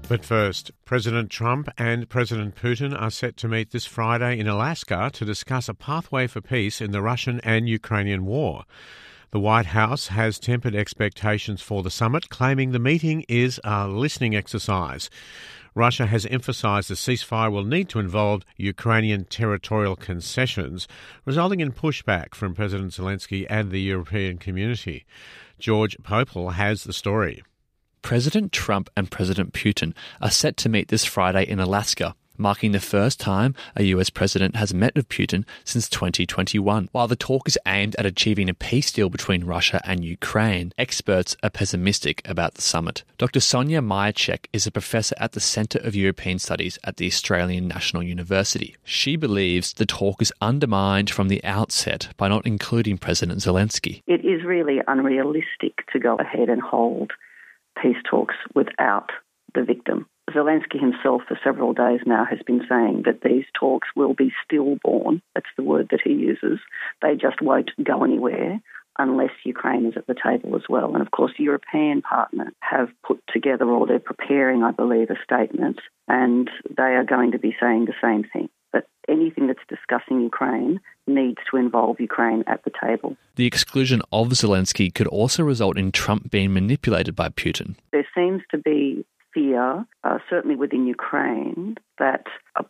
But first, President Trump and President Putin are set to meet this Friday in Alaska to discuss a pathway for peace in the Russian and Ukrainian war. The White House has tempered expectations for the summit, claiming the meeting is a listening exercise. Russia has emphasised the ceasefire will need to involve Ukrainian territorial concessions, resulting in pushback from President Zelensky and the European community. George Popel has the story. President Trump and President Putin are set to meet this Friday in Alaska, marking the first time a US president has met with Putin since 2021. While the talk is aimed at achieving a peace deal between Russia and Ukraine, experts are pessimistic about the summit. Dr. Sonia Myerchek is a professor at the Centre of European Studies at the Australian National University. She believes the talk is undermined from the outset by not including President Zelensky. It is really unrealistic to go ahead and hold peace talks without the victim. Zelensky himself for several days now has been saying that these talks will be stillborn. That's the word that he uses. They just won't go anywhere unless Ukraine is at the table as well. And of course, European partners have put together, or they're preparing, I believe, a statement, and they are going to be saying the same thing, that anything that's discussing Ukraine needs to involve Ukraine at the table. The exclusion of Zelensky could also result in Trump being manipulated by Putin. There seems to be fear, certainly within Ukraine, that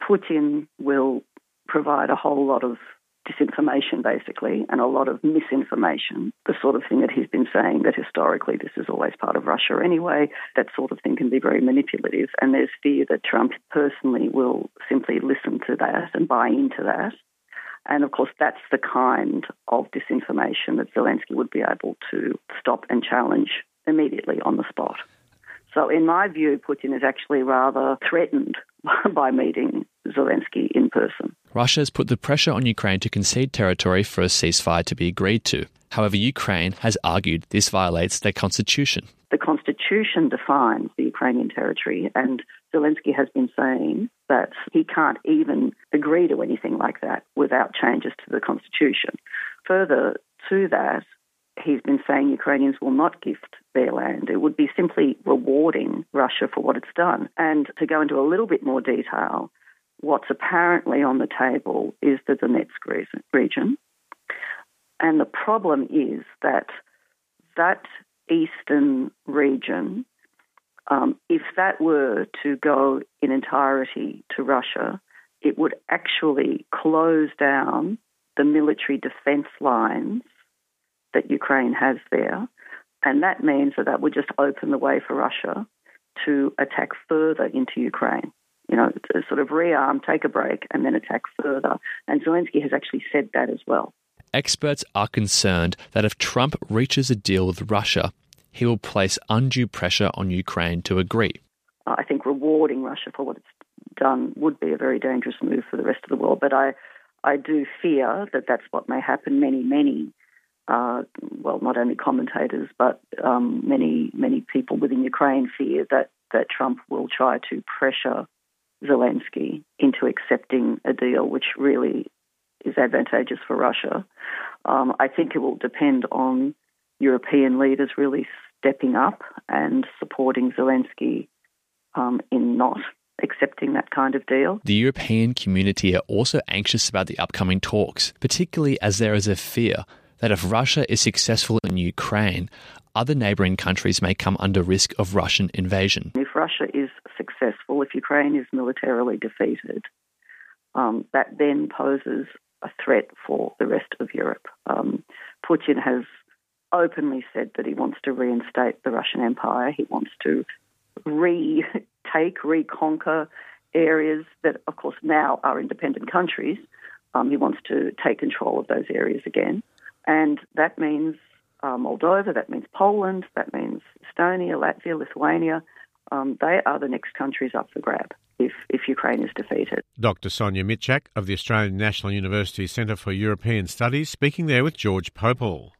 Putin will provide a whole lot of disinformation, basically, and a lot of misinformation, the sort of thing that he's been saying, that historically this is always part of Russia anyway. That sort of thing can be very manipulative, and there's fear that Trump personally will simply listen to that and buy into that. And of course, that's the kind of disinformation that Zelensky would be able to stop and challenge immediately on the spot. So in my view, Putin is actually rather threatened by meeting Zelensky in person. Russia has put the pressure on Ukraine to concede territory for a ceasefire to be agreed to. However, Ukraine has argued this violates their constitution. The constitution defines the Ukrainian territory, and Zelensky has been saying that he can't even agree to anything like that without changes to the constitution. Further to that, he's been saying Ukrainians will not gift their land. It would be simply rewarding Russia for what it's done. And to go into a little bit more detail, what's apparently on the table is the Donetsk region. And the problem is that that eastern region, if that were to go in entirety to Russia, it would actually close down the military defence lines that Ukraine has there. And that means that would just open the way for Russia to attack further into Ukraine. You know, to sort of rearm, take a break, and then attack further. And Zelensky has actually said that as well. Experts are concerned that if Trump reaches a deal with Russia, he will place undue pressure on Ukraine to agree. I think rewarding Russia for what it's done would be a very dangerous move for the rest of the world. But I do fear that that's what may happen. Many not only commentators, but many people within Ukraine fear that Trump will try to pressure Zelensky into accepting a deal which really is advantageous for Russia. I think it will depend on European leaders really stepping up and supporting Zelensky in not accepting that kind of deal. The European community are also anxious about the upcoming talks, particularly as there is a fear that if Russia is successful in Ukraine, other neighbouring countries may come under risk of Russian invasion. If Russia is successful, if Ukraine is militarily defeated, that then poses a threat for the rest of Europe. Putin has openly said that he wants to reinstate the Russian Empire. He wants to reconquer areas that, of course, now are independent countries. He wants to take control of those areas again. And that means Moldova, that means Poland, that means Estonia, Latvia, Lithuania. They are the next countries up for grab if Ukraine is defeated. Dr. Sonia Myerchek of the Australian National University Centre for European Studies speaking there with George Popel.